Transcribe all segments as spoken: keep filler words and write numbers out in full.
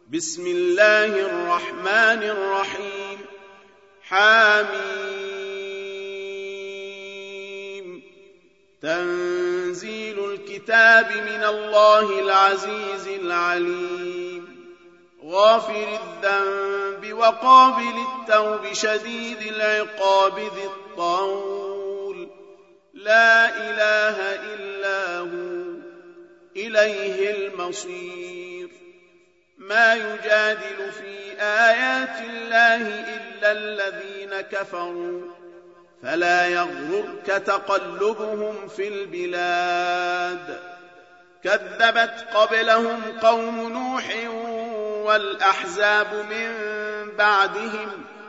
بسم الله الرحمن الرحيم. حميم. تنزيل الكتاب من الله العزيز العليم. غافر الذنب وقابل التوب شديد العقاب ذي الطول، لا إله إلا هو إليه المصير. ما يجادل في آيات الله إلا الذين كفروا، فلا يغررك تقلبهم في البلاد. كذبت قبلهم قوم نوح والأحزاب من بعدهم،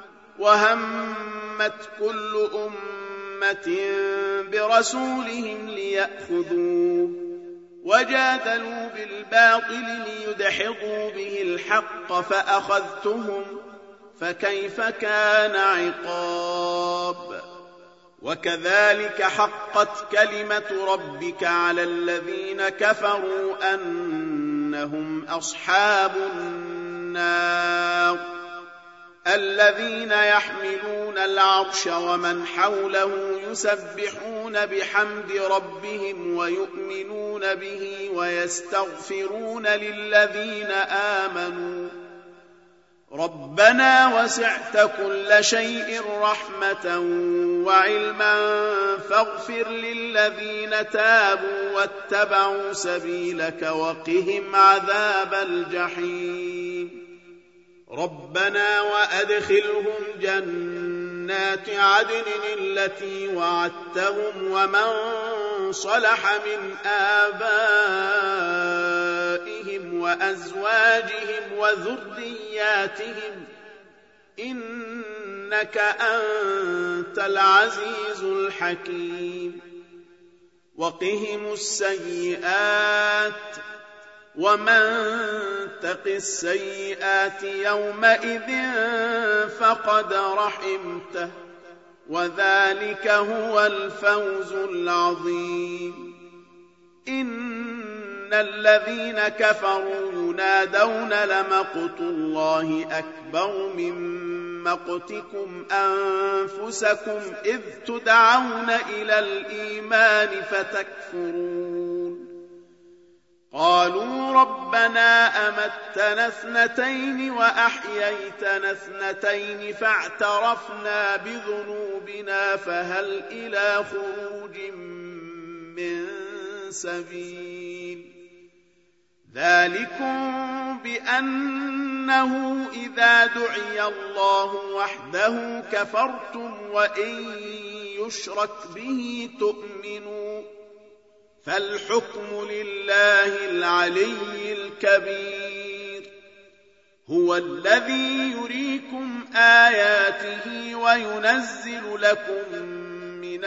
وهمت كل أمة برسولهم ليأخذوه، وجادلوا بالباطل ليدحضوا به الحق فأخذتهم، فكيف كان عقاب. وكذلك حقت كلمة ربك على الذين كفروا أنهم أصحاب النار. الذين يحملون العرش ومن حوله يسبحون بحمد ربهم ويؤمنون به ويستغفرون للذين آمنوا ربنا وسعت كل شيء رحمة وعلما فاغفر للذين تابوا واتبعوا سبيلك وقهم عذاب الجحيم. ربنا وأدخلهم جنات عدن التي وعدتهم ومن صلح من آبائهم وأزواجهم وذرياتهم إنك أنت العزيز الحكيم. وقهم السيئات ومن تق السيئات يومئذ فقد رحمته، وذلك هو الفوز العظيم. إن الذين كفروا ينادون لمقت الله أكبر من مقتكم أنفسكم إذ تدعون إلى الإيمان فتكفرون. قالوا ربنا أمتنا اثنتين وأحييتنا اثنتين فاعترفنا بذنوبنا فهل إلى خروج من سبيل. ذلكم بأنه إذا دعي الله وحده كفرتم وإن يشرك به تؤمنوا، فالحكم لله العلي الكبير. هو الذي يريكم آياته وينزل لكم من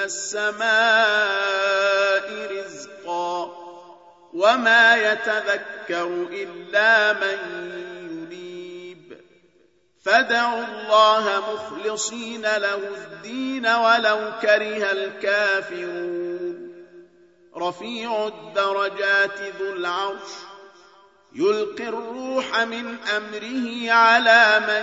السماء رزقا، وما يتذكر إلا من ينيب. فادعوا الله مخلصين له الدين ولو كره الكافرون. رفيع الدرجات ذو العرش يلقي الروح من أمره على من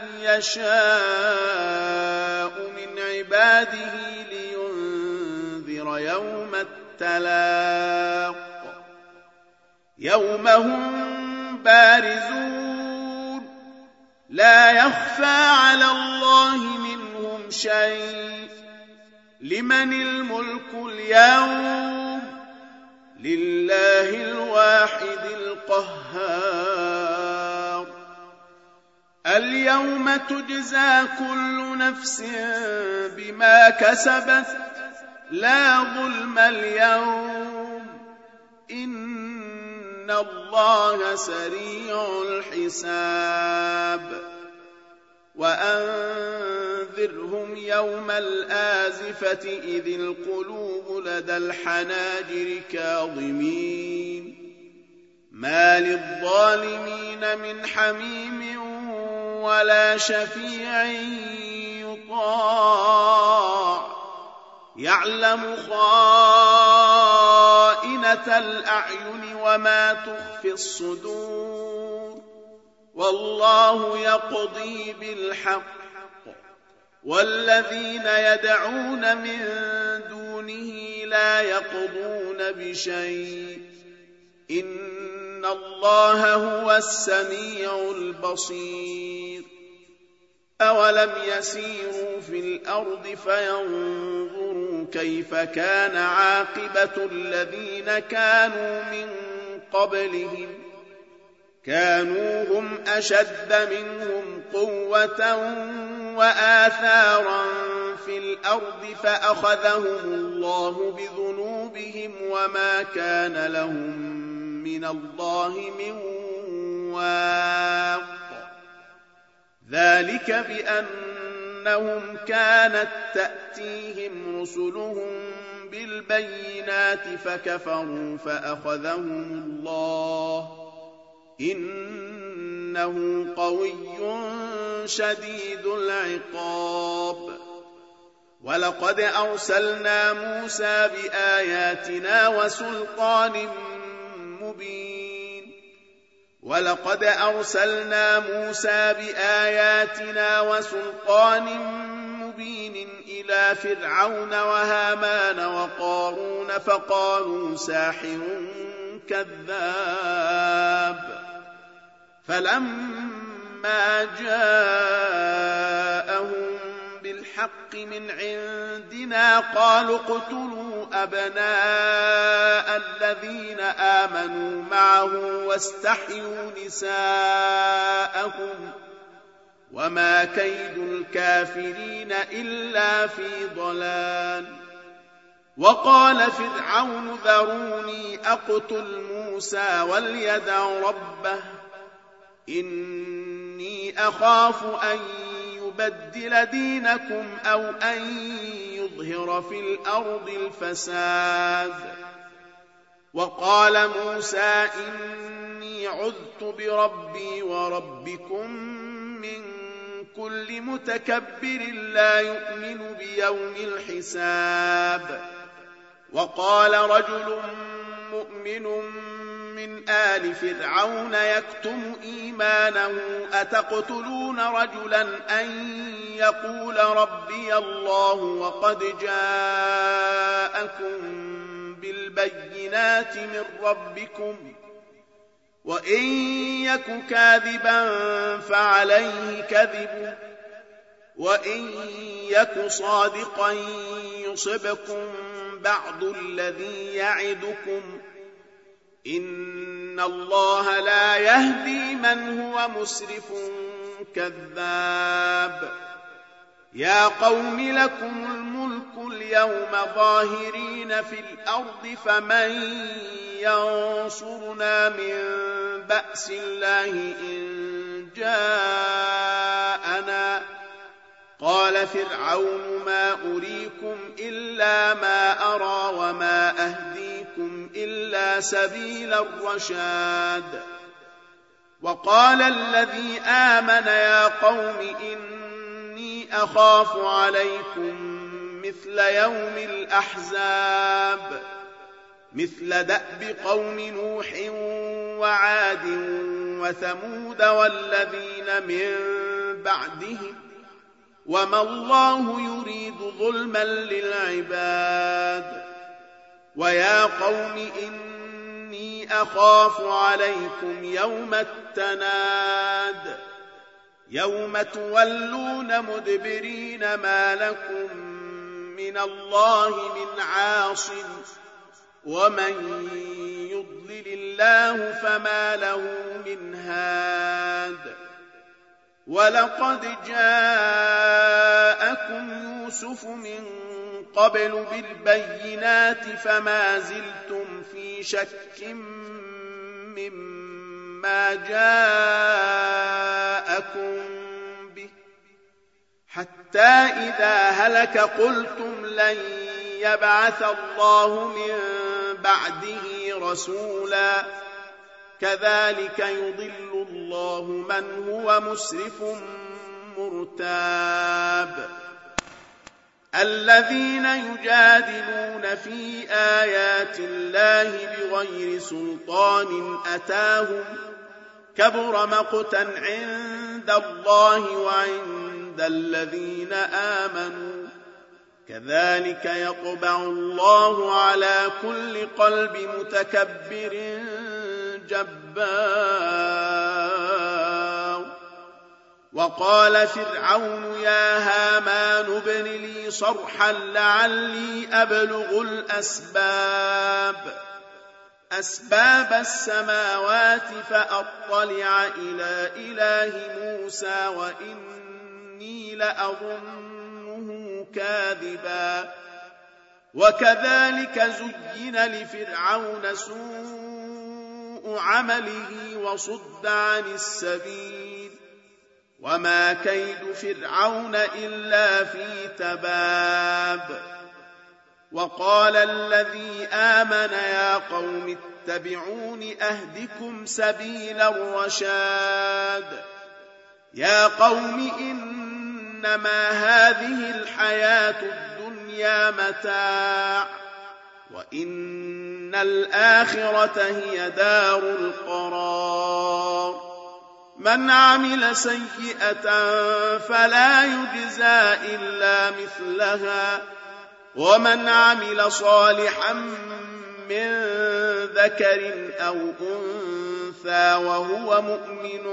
يشاء من عباده لينذر يوم التلاق. يوم هم بارزون لا يخفى على الله منهم شيء. لمن الملك اليوم؟ لله الواحد القهار. اليوم تجزى كل نفس بما كسبت لا ظلم اليوم إن الله سريع الحساب. وأنذرهم يوم الآزفة إذ القلوب لدى الحناجر كاظمين ما للظالمين من حميم ولا شفيع يطاع يعلم خائنة الأعين وما تخفي الصدور والله يقضي بالحق والذين يدعون من دونه لا يقضون بشيء إن الله هو السميع البصير أولم يسيروا في الأرض فينظروا كيف كان عاقبة الذين كانوا من قبلهم كانوا هم أشد منهم قوة وآثارا في الأرض فأخذهم الله بذنوبهم وما كان لهم من الله من واق ذلك بأنهم كانت تأتيهم رسلهم بالبينات فكفروا فأخذهم الله إنه قوي شديد العقاب ولقد أرسلنا موسى بآياتنا وسلطان مبين ولقد أرسلنا موسى بآياتنا وسلطان مبين إلى فرعون وهامان وقارون فقالوا ساحر كذاب فلما جاءهم بالحق من عندنا قالوا اقتلوا أبناء الذين آمنوا معه واستحيوا نساءهم وما كيد الكافرين إلا في ضلال وقال فرعون ذروني أقتل موسى وليدع ربه إني أخاف أن يبدل دينكم أو أن يظهر في الأرض الفساد وقال موسى إني عذت بربي وربكم من كل متكبر لا يؤمن بيوم الحساب وقال رجل مؤمن من آل فرعون يكتم إيمانه أتقتلون رجلا أن يقول ربي الله وقد جاءكم بالبينات من ربكم وإن يك كاذبا فعليه كذب وإن يك صادقا يصبكم بعض الذي يعدكم إن الله لا يهدي من هو مسرف كذاب يا قوم لكم الملك اليوم ظاهرين في الأرض فمن ينصرنا من بأس الله إن جاءنا قال فرعون ما أريكم إلا ما أرى وما أهديكم إلا سبيل الرشاد وقال الذي آمن يا قوم إني أخاف عليكم مثل يوم الأحزاب مثل دأب قوم نوح وعاد وثمود والذين من بعدهم وما الله يريد ظلما للعباد ويا قوم إني أخاف عليكم يوم التناد يوم تولون مدبرين ما لكم من الله من عاصم ومن يضلل الله فما له من هاد ولقد جاءكم يوسف من قبل بالبينات فما زلتم في شك مما جاءكم به حتى إذا هلك قلتم لن يبعث الله من بعده رسولا كذلك يضل الله من هو مسرف مرتاب الذين يجادلون في آيات الله بغير سلطان أتاهم كبر مقتا عند الله وعند الذين آمنوا كذلك يطبع الله على كل قلب متكبر جبار. وقال فرعون يا هامان ابن لي صرحا لعلي أبلغ الأسباب أسباب السماوات فأطلع إلى إله موسى وإني لأظنه كاذبا. وكذلك زين لفرعون سوء عمله وصد عن السبيل وما كيد فرعون إلا في تباب. وقال الذي آمن يا قوم اتبعون أهدكم سبيل الرشاد. يا قوم إنما هذه الحياة الدنيا متاع وإن الآخرة هي دار القرار. من عمل سيئة فلا يجزى إلا مثلها ومن عمل صالحا من ذكر أو أنثى وهو مؤمن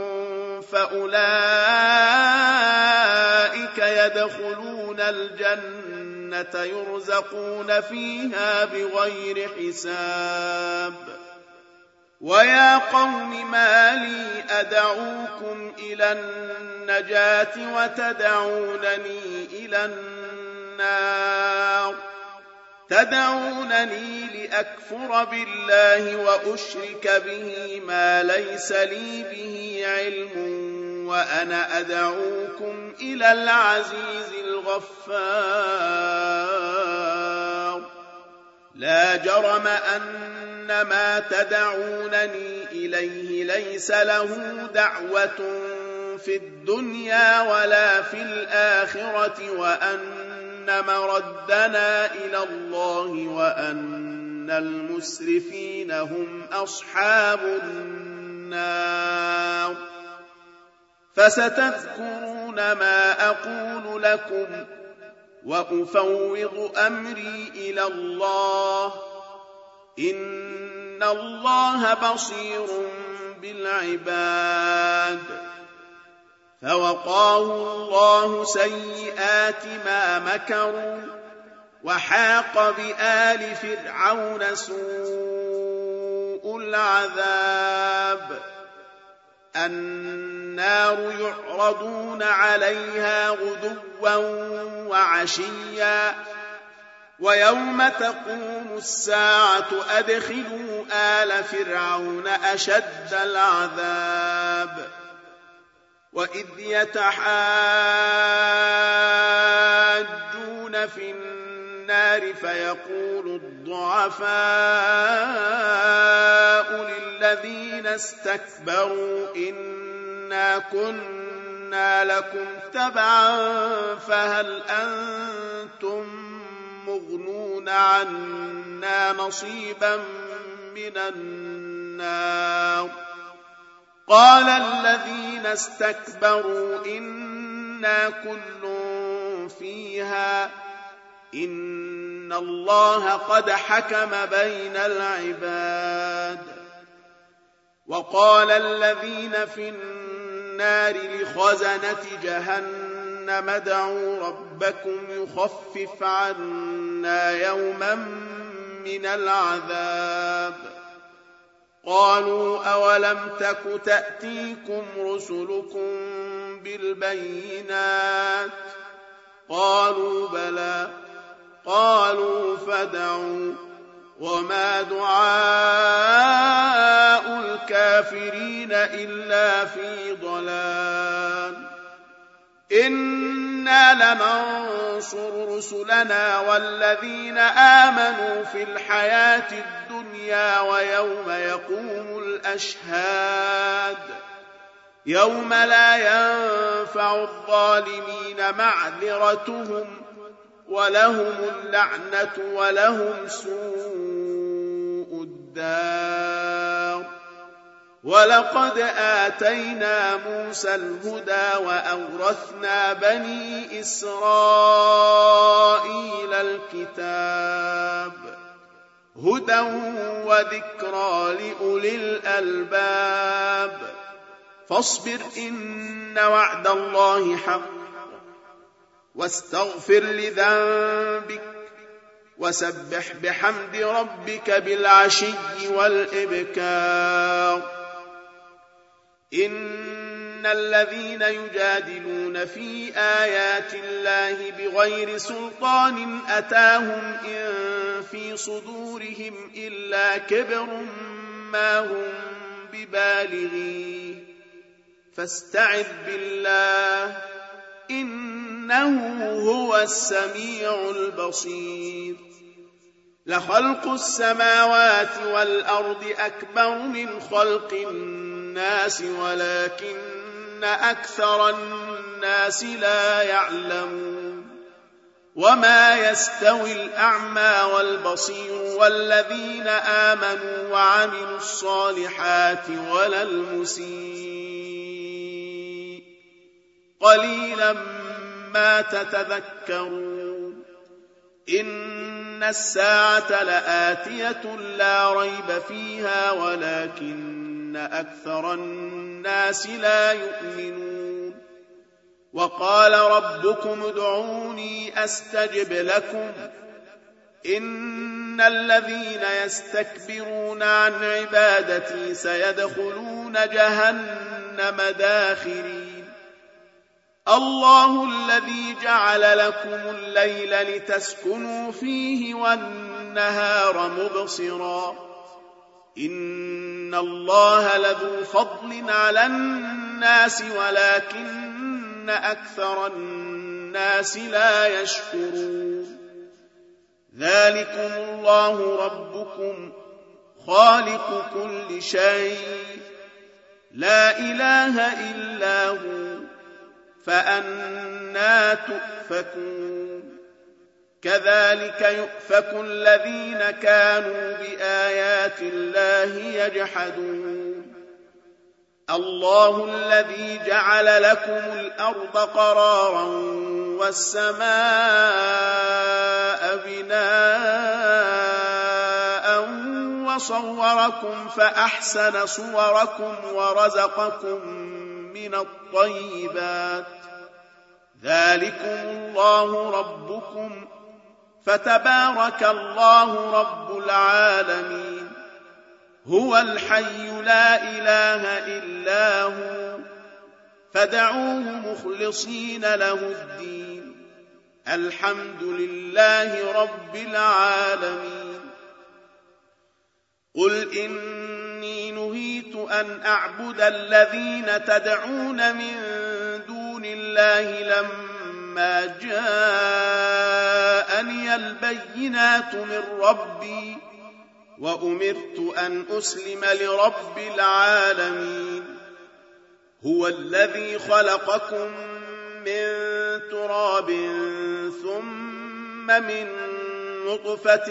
فأولئك يدخلون الجنة يرزقون فيها بغير حساب. ويا قوم ما لي أدعوكم إلى النجاة وتدعونني إلى النار تدعونني لأكفر بالله وأشرك به ما ليس لي به علم وأنا أدعوكم إلى العزيز الغفار. لا جرم أن ما تدعونني إليه ليس له دعوة في الدنيا ولا في الآخرة وأن مردنا إلى الله وأن المسرفين هم أصحاب النار. فستذكرون ما أقول لكم وأفوض أمري إلى الله إن الله بصير بالعباد. فوقاه الله سيئات ما مكروا وحاق بآل فرعون سوء العذاب. النار يعرضون عليها غدوا وعشيا ويوم تقوم الساعة أدخلوا آل فرعون أشد العذاب. وإذ يتحاجون في النار فيقول الضعفاء للذين استكبروا إنا كنا لكم تبعا فهل أنتم مغنون عنا نصيبا من النار. قال الذين استكبروا إنا كل فيها إن الله قد حكم بين العباد. وقال الذين في النار لخزنة جهنم ادعوا ربكم يخفف عنا يوما من العذاب. قالوا أولم تك تأتيكم رسلكم بالبينات قالوا بلى قالوا فادعوا وما دعاء الكافرين إلا في ضلال. إنا لننصر رسلنا والذين آمنوا في الحياة الدنيا ويوم يقوم الأشهاد يوم لا ينفع الظالمين معذرتهم ولهم اللعنة ولهم سوء الدار. ولقد آتينا موسى الهدى وأورثنا بني إسرائيل الكتاب هدى وذكرى لأولي الألباب فاصبر إن وعد الله حق واستغفر لذنبك وسبح بحمد ربك بالعشي والإبكار إن الذين يجادلون في آيات الله بغير سلطان أتاهم إن في صدورهم إلا كبر ما هم ببالغيه فاستعذ بالله إنه هو السميع البصير لخلق السماوات والأرض أكبر من خلق الناس ولكن أكثر الناس لا يعلمون وما يستوي الأعمى والبصير والذين آمنوا وعملوا الصالحات ولا المسيء قليلا ما تتذكرون إن الساعة لآتية لا ريب فيها ولكن أكثر الناس لا يؤمنون وقال ربكم ادعوني أستجب لكم إن الذين يستكبرون عن عبادتي سيدخلون جهنم داخرين الله الذي جعل لكم الليل لتسكنوا فيه والنهار مبصرا إن الله لذو فضل على الناس ولكن أكثر الناس لا يشكرون ذلكم الله ربكم خالق كل شيء لا إله إلا هو فأنى تؤفكون كذلك يؤفك الذين كانوا بآيات الله يجحدون الله الذي جعل لكم الأرض قرارا والسماء بناء وصوركم فأحسن صوركم ورزقكم من الطيبات ذلكم الله ربكم فتبارك الله رب العالمين هو الحي لا إله إلا هو فدعوه مخلصين له الدين الحمد لله رب العالمين قل إني نهيت أن أعبد الذين تدعون من دون الله لما جاءني البينات من ربي وأمرت أن أسلم لرب العالمين هو الذي خلقكم من تراب ثم من نطفة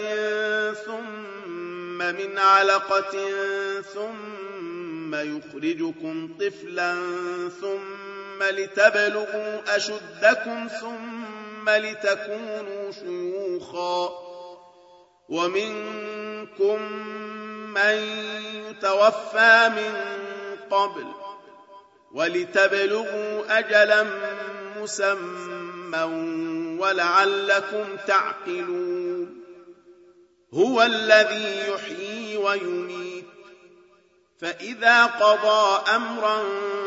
ثم من علقة ثم يخرجكم طفلا ثم لتبلغوا أشدكم ثم لتكونوا شيوخا ومنكم من يتوفى من قبل ولتبلغوا أجلا مسمى ولعلكم تعقلون هو الذي يحيي ويميت فإذا قضى أمرا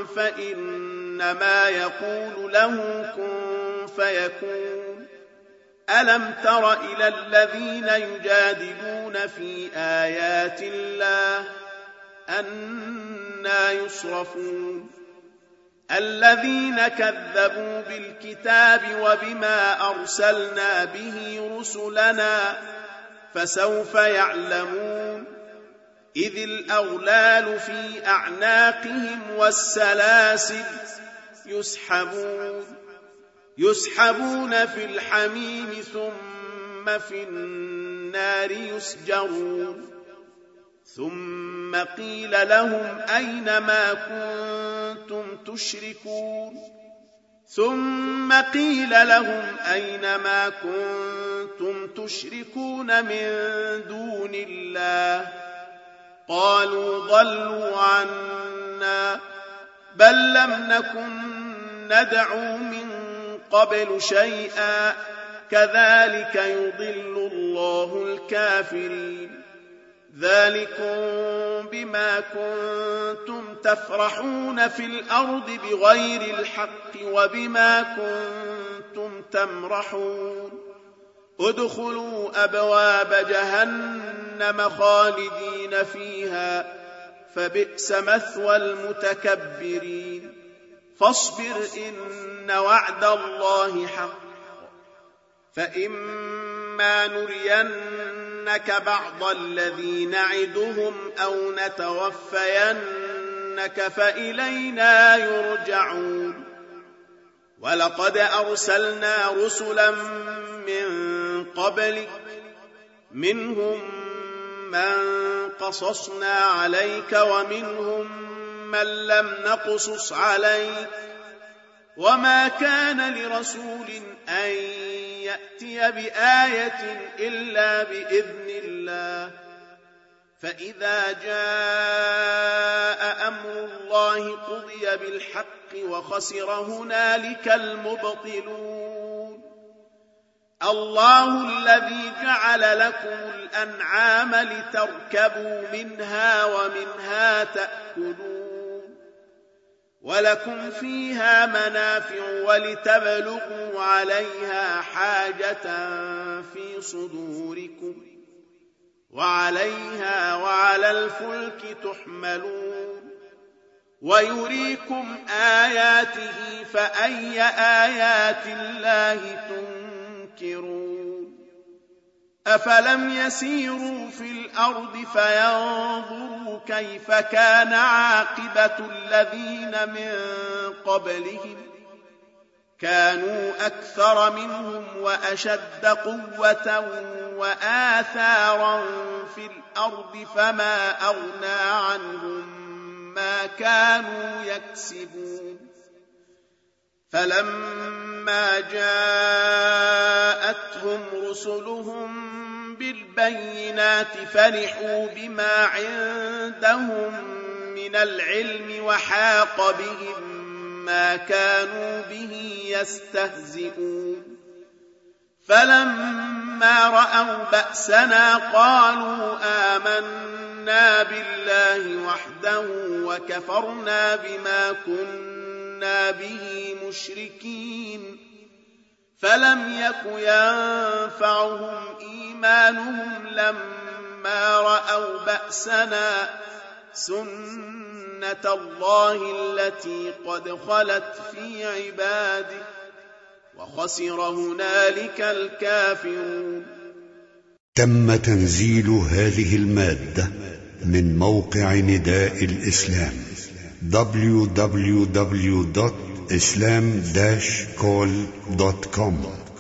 فإنما يقول له كن فيكون ألم تر إلى الذين يجادلون في آيات الله أنى يصرفون الذين كذبوا بالكتاب وبما أرسلنا به رسلنا فسوف يعلمون إذ الأغلال في أعناقهم والسلاسل يسحبون يسحبون في الحميم ثم في النار يسجرون ثم ثم قيل لهم أين ما كنتم تشركون ثم قيل لهم أين ما كنتم تشركون من دون الله قالوا ضلوا عنا بل لم نكن ندعو من قبل شيئا كذلك يضل الله الكافرين ذلكم بما كنتم تفرحون في الأرض بغير الحق وبما كنتم تمرحون ادخلوا أبواب جهنم خالدين فيها فبئس مثوى المتكبرين فاصبر إن وعد الله حق فإما نرينك بعض الذي نعدهم أو نتوفينك فإلينا يرجعون ولقد أرسلنا رسلا من قبلك منهم من قصصنا عليك ومنهم من لم نقصص عليك وما كان لرسول أن يأتي بآية إلا بإذن الله فإذا جاء أمر الله قضي بالحق وخسر هنالك المبطلون الله الذي جعل لكم الأنعام لتركبوا منها ومنها تأكلون ولكم فيها منافع ولتبلغوا عليها حاجة في صدوركم وعليها وعلى الفلك تحملون ويريكم آياته فأي آيات الله تنكرون أفلم يسيروا في الأرض فينظروا كيف كان عاقبة الذين من قبلهم كانوا أكثر منهم وأشد قوة وآثارا في الأرض فما أغنى عنهم ما كانوا يكسبون فلما جاءتهم رسلهم بالبينات فرحوا بما عندهم من العلم وحاق بهم ما كانوا به يستهزئون فلما رأوا بأسنا قالوا آمنا بالله وحده وكفرنا بما كنا به مشركين فلم يك ينفعهم إيمانهم لما رأوا بأسنا سنة الله التي قد خلت في عباده وخسر هنالك الكافرون. تم تنزيل هذه المادة من موقع نداء الإسلام دبليو دبليو دبليو دوت إسلام داش كول دوت كوم.